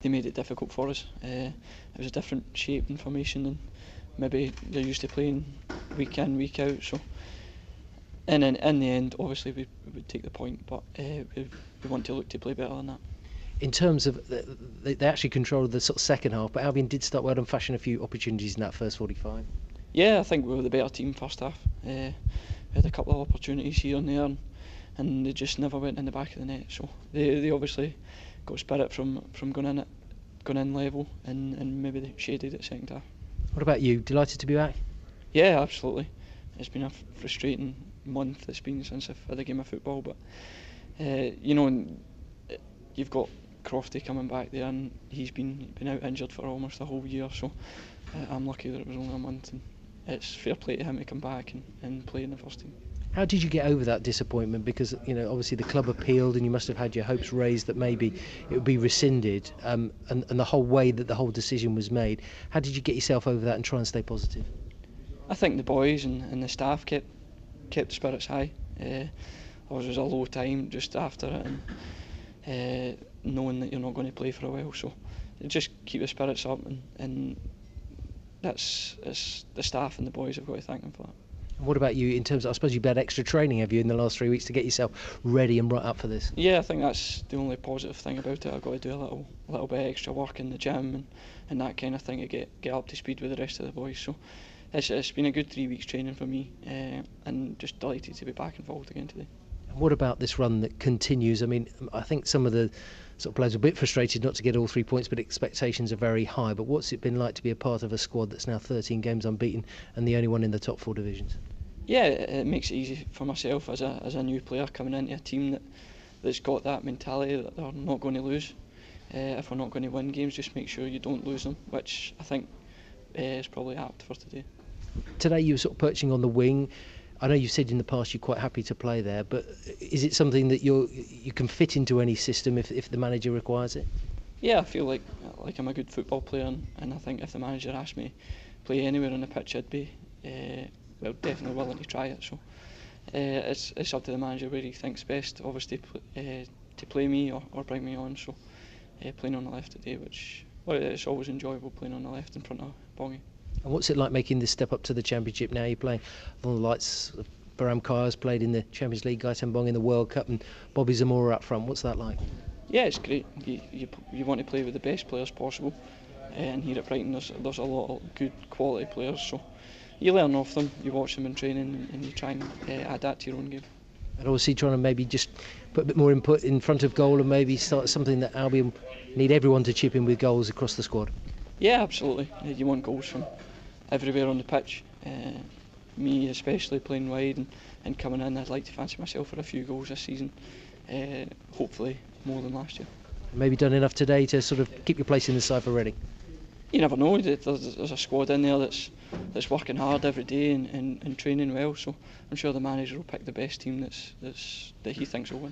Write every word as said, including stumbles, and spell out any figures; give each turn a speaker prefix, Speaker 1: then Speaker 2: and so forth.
Speaker 1: They made it difficult for us. Uh, it was a different shape and formation than maybe they're used to playing week in, week out. So, and in, in the end, obviously we, we would take the point, but uh, we, we want to look to play better than that.
Speaker 2: In terms of the, they, they actually controlled the sort of second half, but Albion did start well and fashion a few opportunities in that first forty-five.
Speaker 1: Yeah, I think we were the better team first half. Uh, we had a couple of opportunities here and there, and, and they just never went in the back of the net. So they they obviously got spirit from, from going in at going in level, and, and maybe they shaded it second half.
Speaker 2: What about you? Delighted to be back?
Speaker 1: Yeah, absolutely. It's been a frustrating month. It's been since I've had a game of football, but uh, you know, you've got Crofty coming back there, and he's been been out injured for almost a whole year. So uh, I'm lucky that it was only a month, and it's fair play to him to come back and, and play in the first team.
Speaker 2: How did you get over that disappointment? Because, you know, obviously the club appealed and you must have had your hopes raised that maybe it would be rescinded, um, and, and the whole way that the whole decision was made. How did you get yourself over that and try and stay positive?
Speaker 1: I think the boys and, and the staff kept kept the spirits high. Uh, there was a low time just after it, and uh, knowing that you're not going to play for a while, so just keep the spirits up, and, and that's it's the staff and the boys have got to thank them for that.
Speaker 2: And what about you in terms of, I suppose you've had extra training, have you, in the last three weeks to get yourself ready and right up for this?
Speaker 1: Yeah, I think that's the only positive thing about it. I've got to do a little a little bit of extra work in the gym and, and that kind of thing to get, get up to speed with the rest of the boys. So it's, it's been a good three weeks training for me, uh, and just delighted to be back involved again today.
Speaker 2: And what about this run that continues? I mean, I think some of the sort of players are a bit frustrated not to get all three points, but expectations are very high. But what's it been like to be a part of a squad that's now thirteen games unbeaten and the only one in the top four divisions?
Speaker 1: Yeah, it makes it easy for myself as a as a new player coming into a team that, that's got that mentality that they're not going to lose. Uh, if we're not going to win games, just make sure you don't lose them, which I think uh, is probably apt for today.
Speaker 2: Today you were sort of perching on the wing. I know you've said in the past you're quite happy to play there, but is it something that you you can fit into any system if if the manager requires it?
Speaker 1: Yeah, I feel like like I'm a good football player, and, and I think if the manager asked me to play anywhere on the pitch, I'd be uh, well definitely willing to try it. So uh, it's it's up to the manager where he thinks best, obviously, uh, to play me or, or bring me on. So uh, playing on the left today, which well, it's always enjoyable playing on the left in front of Bongi.
Speaker 2: And what's it like making this step up to the Championship now? You're playing on the lights. Baram Kayar's played in the Champions League, Gaëtan Bong in the World Cup, and Bobby Zamora up front. What's that like?
Speaker 1: Yeah, it's great. You, you, you want to play with the best players possible, and here at Brighton there's, there's a lot of good quality players, so you learn off them, you watch them in training, and you try and uh, add that to your own game.
Speaker 2: And obviously trying to maybe just put a bit more input in front of goal and maybe start something that Albion need everyone to chip in with goals across the squad.
Speaker 1: Yeah, absolutely. You want goals from everywhere on the pitch. Uh, me especially playing wide and, and coming in, I'd like to fancy myself for a few goals this season. Uh, hopefully more than last year.
Speaker 2: Maybe done enough today to sort of keep your place in the side for Reading?
Speaker 1: You never know. There's, there's a squad in there that's that's working hard every day and, and, and training well. So I'm sure the manager will pick the best team that's that's that he thinks will win.